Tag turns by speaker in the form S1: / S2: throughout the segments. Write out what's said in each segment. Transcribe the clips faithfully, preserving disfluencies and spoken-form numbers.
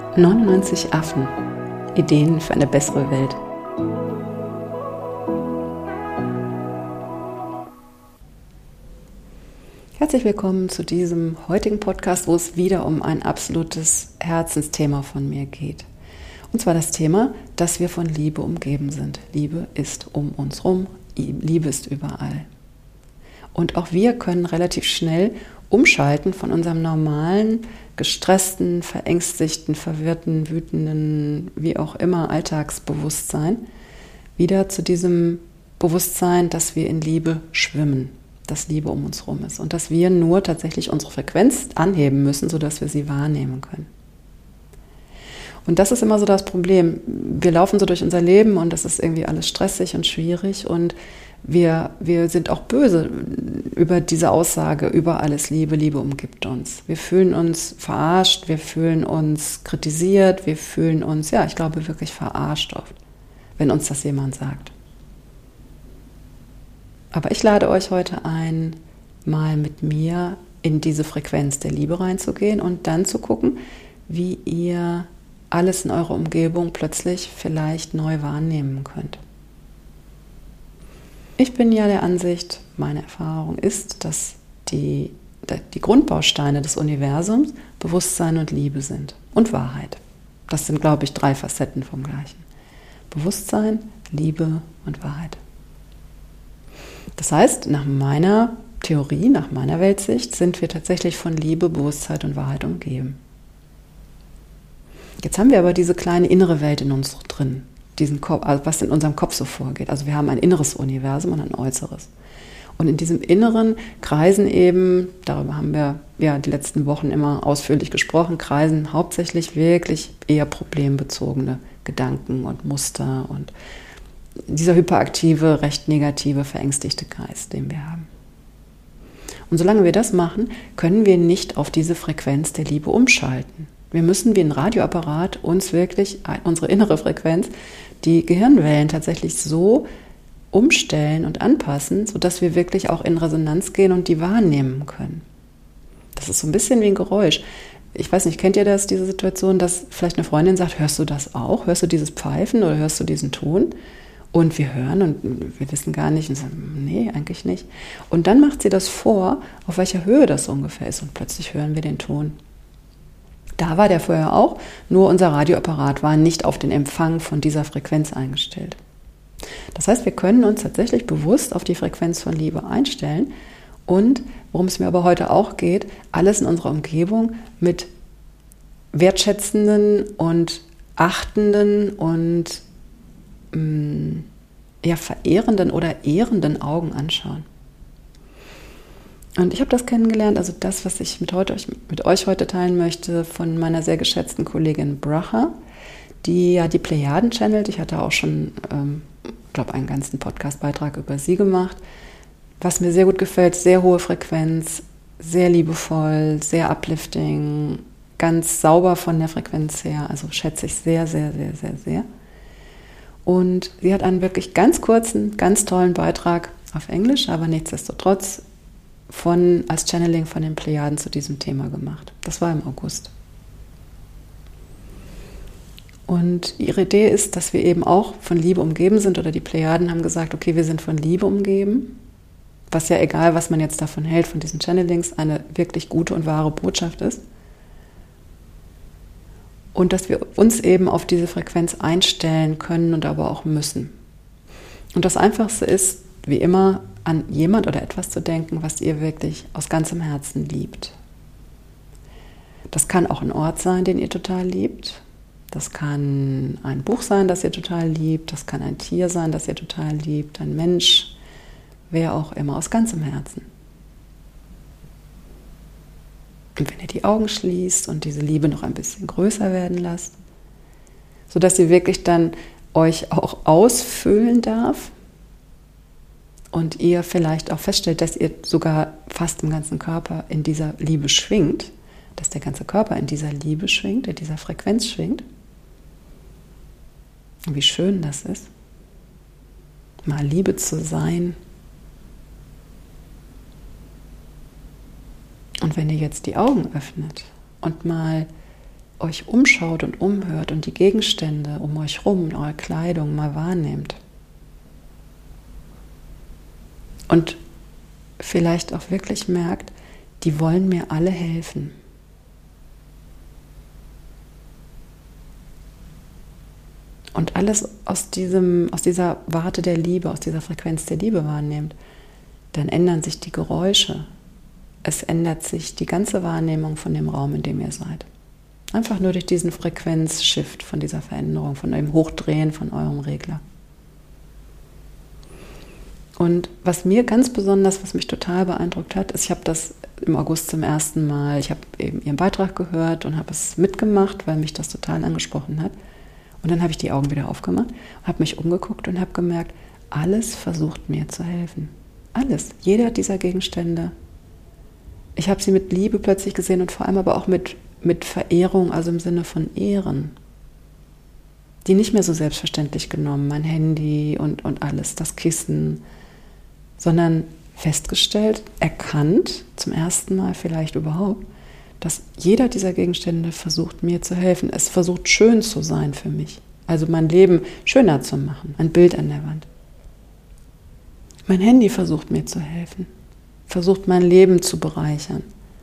S1: neunundneunzig Affen. Ideen für eine bessere Welt. Herzlich willkommen zu diesem heutigen Podcast, wo es wieder um ein absolutes Herzensthema von mir geht. Und zwar das Thema, dass wir von Liebe umgeben sind. Liebe ist um uns rum, Liebe ist überall. Und auch wir können relativ schnell umschalten von unserem normalen, gestressten, verängstigten, verwirrten, wütenden, wie auch immer, Alltagsbewusstsein, wieder zu diesem Bewusstsein, dass wir in Liebe schwimmen, dass Liebe um uns rum ist und dass wir nur tatsächlich unsere Frequenz anheben müssen, sodass wir sie wahrnehmen können. Und das ist immer so das Problem. Wir laufen so durch unser Leben und das ist irgendwie alles stressig und schwierig und wir, wir sind auch böse über diese Aussage, über alles Liebe, Liebe umgibt uns. Wir fühlen uns verarscht, wir fühlen uns kritisiert, wir fühlen uns, ja, ich glaube wirklich verarscht oft, wenn uns das jemand sagt. Aber ich lade euch heute ein, mal mit mir in diese Frequenz der Liebe reinzugehen und dann zu gucken, wie ihr alles in eurer Umgebung plötzlich vielleicht neu wahrnehmen könnt. Ich bin ja der Ansicht, meine Erfahrung ist, dass die, die Grundbausteine des Universums Bewusstsein und Liebe sind und Wahrheit. Das sind, glaube ich, drei Facetten vom Gleichen. Bewusstsein, Liebe und Wahrheit. Das heißt, nach meiner Theorie, nach meiner Weltsicht, sind wir tatsächlich von Liebe, Bewusstheit und Wahrheit umgeben. Jetzt haben wir aber diese kleine innere Welt in uns drin, diesen Kopf, also was in unserem Kopf so vorgeht. Also wir haben ein inneres Universum und ein äußeres. Und in diesem Inneren kreisen eben, darüber haben wir ja die letzten Wochen immer ausführlich gesprochen, kreisen hauptsächlich wirklich eher problembezogene Gedanken und Muster und dieser hyperaktive, recht negative, verängstigte Geist, den wir haben. Und solange wir das machen, können wir nicht auf diese Frequenz der Liebe umschalten. Wir müssen wie ein Radioapparat uns wirklich, unsere innere Frequenz, die Gehirnwellen tatsächlich so umstellen und anpassen, sodass wir wirklich auch in Resonanz gehen und die wahrnehmen können. Das ist so ein bisschen wie ein Geräusch. Ich weiß nicht, kennt ihr das, diese Situation, dass vielleicht eine Freundin sagt, hörst du das auch? Hörst du dieses Pfeifen oder hörst du diesen Ton? Und wir hören und wir wissen gar nicht, und sagen, nee, eigentlich nicht. Und dann macht sie das vor, auf welcher Höhe das ungefähr ist und plötzlich hören wir den Ton. Da war der vorher auch, nur unser Radioapparat war nicht auf den Empfang von dieser Frequenz eingestellt. Das heißt, wir können uns tatsächlich bewusst auf die Frequenz von Liebe einstellen und, worum es mir aber heute auch geht, alles in unserer Umgebung mit wertschätzenden und achtenden und mh, ja, verehrenden oder ehrenden Augen anschauen. Und ich habe das kennengelernt, also das, was ich mit, heute, mit euch heute teilen möchte, von meiner sehr geschätzten Kollegin Bracha, die ja die Plejaden channelt. Ich hatte auch schon, ähm, ich glaube, einen ganzen Podcastbeitrag über sie gemacht. Was mir sehr gut gefällt, sehr hohe Frequenz, sehr liebevoll, sehr uplifting, ganz sauber von der Frequenz her. Also schätze ich sehr, sehr, sehr, sehr, sehr. Und sie hat einen wirklich ganz kurzen, ganz tollen Beitrag auf Englisch, aber nichtsdestotrotz von, als Channeling von den Plejaden zu diesem Thema gemacht. Das war im August. Und ihre Idee ist, dass wir eben auch von Liebe umgeben sind, oder die Plejaden haben gesagt, okay, wir sind von Liebe umgeben, was ja, egal was man jetzt davon hält, von diesen Channelings, eine wirklich gute und wahre Botschaft ist. Und dass wir uns eben auf diese Frequenz einstellen können und aber auch müssen. Und das Einfachste ist, wie immer, an jemand oder etwas zu denken, was ihr wirklich aus ganzem Herzen liebt. Das kann auch ein Ort sein, den ihr total liebt. Das kann ein Buch sein, das ihr total liebt. Das kann ein Tier sein, das ihr total liebt. Ein Mensch, wer auch immer, aus ganzem Herzen. Und wenn ihr die Augen schließt und diese Liebe noch ein bisschen größer werden lasst, sodass ihr wirklich dann euch auch ausfüllen darf, und ihr vielleicht auch feststellt, dass ihr sogar fast im ganzen Körper in dieser Liebe schwingt, dass der ganze Körper in dieser Liebe schwingt, in dieser Frequenz schwingt. Und wie schön das ist, mal Liebe zu sein. Und wenn ihr jetzt die Augen öffnet und mal euch umschaut und umhört und die Gegenstände um euch rum, eure Kleidung mal wahrnehmt. Und vielleicht auch wirklich merkt, die wollen mir alle helfen. Und alles aus, diesem, aus dieser Warte der Liebe, aus dieser Frequenz der Liebe wahrnehmt, dann ändern sich die Geräusche. Es ändert sich die ganze Wahrnehmung von dem Raum, in dem ihr seid. Einfach nur durch diesen Frequenzshift, von dieser Veränderung, von dem Hochdrehen von eurem Regler. Und was mir ganz besonders, was mich total beeindruckt hat, ist, ich habe das im August zum ersten Mal, ich habe eben Ihren Beitrag gehört und habe es mitgemacht, weil mich das total angesprochen hat. Und dann habe ich die Augen wieder aufgemacht, habe mich umgeguckt und habe gemerkt, alles versucht mir zu helfen. Alles, jeder dieser Gegenstände. Ich habe sie mit Liebe plötzlich gesehen und vor allem aber auch mit, mit Verehrung, also im Sinne von Ehren. Die nicht mehr so selbstverständlich genommen, mein Handy und, und alles, das Kissen, sondern festgestellt, erkannt, zum ersten Mal vielleicht überhaupt, dass jeder dieser Gegenstände versucht, mir zu helfen. Es versucht, schön zu sein für mich. Also mein Leben schöner zu machen. Ein Bild an der Wand. Mein Handy versucht, mir zu helfen. Versucht, mein Leben zu bereichern.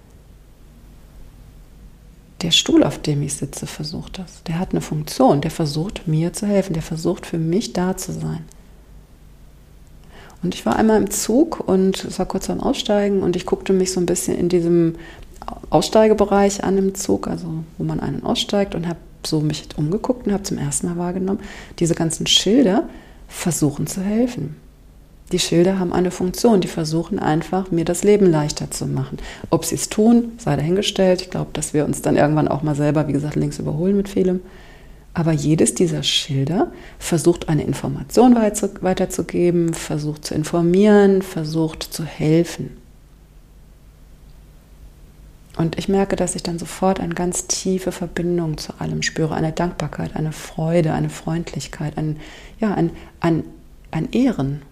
S1: Der Stuhl, auf dem ich sitze, versucht das. Der hat eine Funktion. Der versucht, mir zu helfen. Der versucht, für mich da zu sein. Und ich war einmal im Zug und es war kurz am Aussteigen und ich guckte mich so ein bisschen in diesem Aussteigebereich an im Zug, also wo man einen aussteigt, und habe so mich umgeguckt und habe zum ersten Mal wahrgenommen, diese ganzen Schilder versuchen zu helfen. Die Schilder haben eine Funktion, die versuchen einfach, mir das Leben leichter zu machen. Ob sie es tun, sei dahingestellt. Ich glaube, dass wir uns dann irgendwann auch mal selber, wie gesagt, links überholen mit vielem. Aber jedes dieser Schilder versucht, eine Information weiterzugeben, versucht zu informieren, versucht zu helfen. Und ich merke, dass ich dann sofort eine ganz tiefe Verbindung zu allem spüre, eine Dankbarkeit, eine Freude, eine Freundlichkeit, ein, ja, ein, ein, ein Ehren.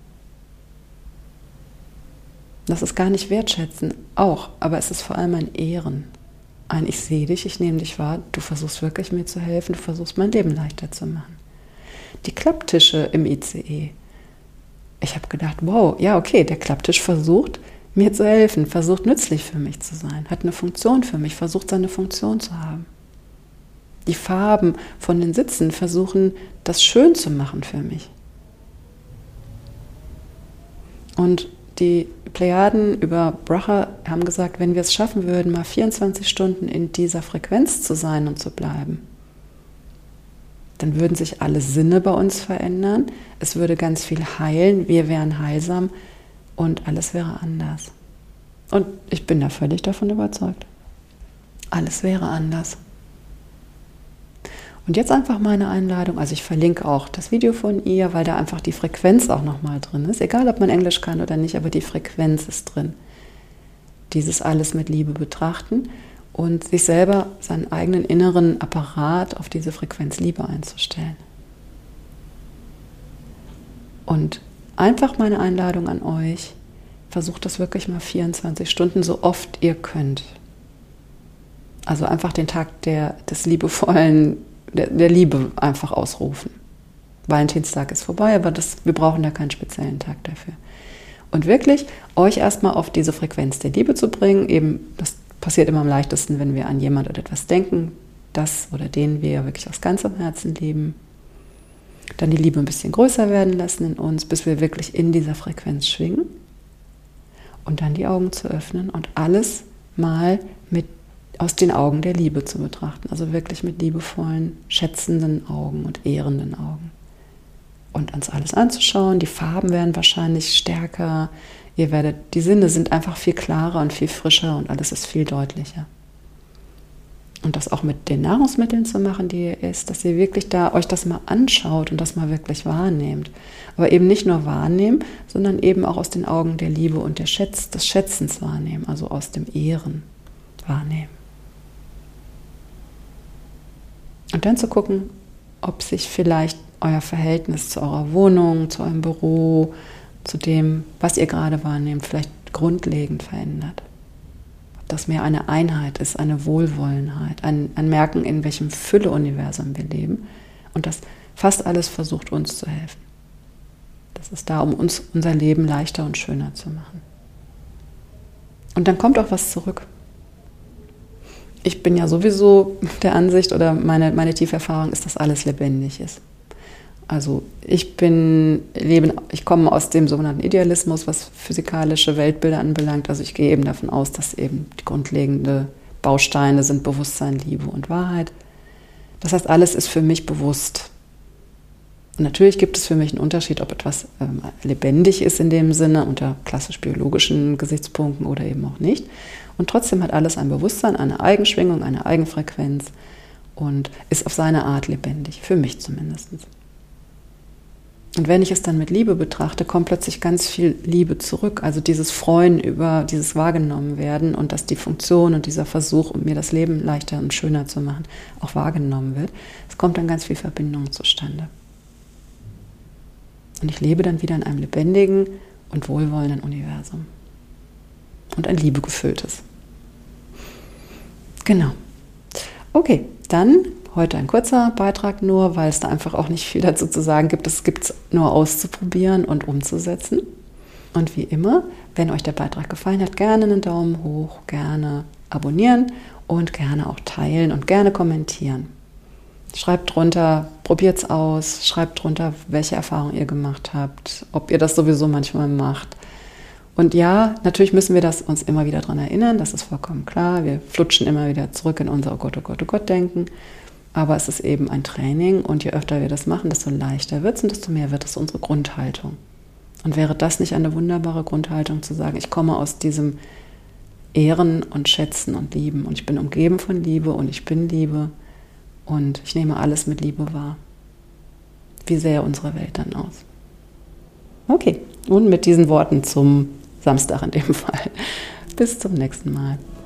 S1: Das ist gar nicht wertschätzen, auch, aber es ist vor allem ein Ehren. Ein Ich sehe dich, ich nehme dich wahr, du versuchst wirklich mir zu helfen, du versuchst mein Leben leichter zu machen. Die Klapptische im I C E. Ich habe gedacht, wow, ja okay, der Klapptisch versucht, mir zu helfen, versucht nützlich für mich zu sein, hat eine Funktion für mich, versucht seine Funktion zu haben. Die Farben von den Sitzen versuchen, das schön zu machen für mich. Und die Plejaden über Bracha haben gesagt, wenn wir es schaffen würden, mal vierundzwanzig Stunden in dieser Frequenz zu sein und zu bleiben, dann würden sich alle Sinne bei uns verändern, es würde ganz viel heilen, wir wären heilsam und alles wäre anders. Und ich bin da völlig davon überzeugt. Alles wäre anders. Und jetzt einfach meine Einladung, also ich verlinke auch das Video von ihr, weil da einfach die Frequenz auch nochmal drin ist. Egal, ob man Englisch kann oder nicht, aber die Frequenz ist drin. Dieses alles mit Liebe betrachten und sich selber seinen eigenen inneren Apparat auf diese Frequenz Liebe einzustellen. Und einfach meine Einladung an euch, versucht das wirklich mal vierundzwanzig Stunden, so oft ihr könnt. Also einfach den Tag der, des liebevollen, der, der Liebe einfach ausrufen. Valentinstag ist vorbei, aber das, wir brauchen da keinen speziellen Tag dafür. Und wirklich euch erstmal auf diese Frequenz der Liebe zu bringen, eben, das passiert immer am leichtesten, wenn wir an jemand oder etwas denken, das oder den wir wirklich aus ganzem Herzen lieben. Dann die Liebe ein bisschen größer werden lassen in uns, bis wir wirklich in dieser Frequenz schwingen. Und dann die Augen zu öffnen und alles mal mit aus den Augen der Liebe zu betrachten. Also wirklich mit liebevollen, schätzenden Augen und ehrenden Augen. Und uns alles anzuschauen. Die Farben werden wahrscheinlich stärker. Ihr werdet, die Sinne sind einfach viel klarer und viel frischer und alles ist viel deutlicher. Und das auch mit den Nahrungsmitteln zu machen, die ihr isst, dass ihr wirklich da euch das mal anschaut und das mal wirklich wahrnehmt. Aber eben nicht nur wahrnehmen, sondern eben auch aus den Augen der Liebe und der Schätz, des Schätzens wahrnehmen, also aus dem Ehren wahrnehmen. Und dann zu gucken, ob sich vielleicht euer Verhältnis zu eurer Wohnung, zu eurem Büro, zu dem, was ihr gerade wahrnehmt, vielleicht grundlegend verändert. das mehr eine Einheit ist, eine Wohlwollenheit, ein, ein Merken, in welchem Fülle-Universum wir leben und das fast alles versucht, uns zu helfen. Das ist da, um uns unser Leben leichter und schöner zu machen. Und dann kommt auch was zurück. Ich bin ja sowieso der Ansicht oder meine, meine tiefe Erfahrung ist, dass alles lebendig ist. Also ich bin, lebe, ich komme aus dem sogenannten Idealismus, was physikalische Weltbilder anbelangt. Also ich gehe eben davon aus, dass eben die grundlegenden Bausteine sind Bewusstsein, Liebe und Wahrheit. Das heißt, alles ist für mich bewusst. Und natürlich gibt es für mich einen Unterschied, ob etwas ähm, lebendig ist in dem Sinne, unter klassisch biologischen Gesichtspunkten oder eben auch nicht. Und trotzdem hat alles ein Bewusstsein, eine Eigenschwingung, eine Eigenfrequenz und ist auf seine Art lebendig, für mich zumindest. Und wenn ich es dann mit Liebe betrachte, kommt plötzlich ganz viel Liebe zurück. Also dieses Freuen über dieses wahrgenommen werden und dass die Funktion und dieser Versuch, um mir das Leben leichter und schöner zu machen, auch wahrgenommen wird. Es kommt dann ganz viel Verbindung zustande. Und ich lebe dann wieder in einem lebendigen und wohlwollenden Universum. Und ein liebegefülltes. Genau. Okay, dann heute ein kurzer Beitrag nur, weil es da einfach auch nicht viel dazu zu sagen gibt. Es gibt es nur auszuprobieren und umzusetzen. Und wie immer, wenn euch der Beitrag gefallen hat, gerne einen Daumen hoch, gerne abonnieren und gerne auch teilen und gerne kommentieren. Schreibt drunter, probiert es aus, schreibt drunter, welche Erfahrungen ihr gemacht habt, ob ihr das sowieso manchmal macht. Und ja, natürlich müssen wir das uns immer wieder daran erinnern, das ist vollkommen klar. Wir flutschen immer wieder zurück in unser Oh Gott, oh Gott, oh Gott denken. Aber es ist eben ein Training und je öfter wir das machen, desto leichter wird es und desto mehr wird es unsere Grundhaltung. Und wäre das nicht eine wunderbare Grundhaltung, zu sagen, ich komme aus diesem Ehren und Schätzen und Lieben und ich bin umgeben von Liebe und ich bin Liebe und ich nehme alles mit Liebe wahr. Wie sähe unsere Welt dann aus? Okay, und mit diesen Worten zum Samstag in dem Fall. Bis zum nächsten Mal.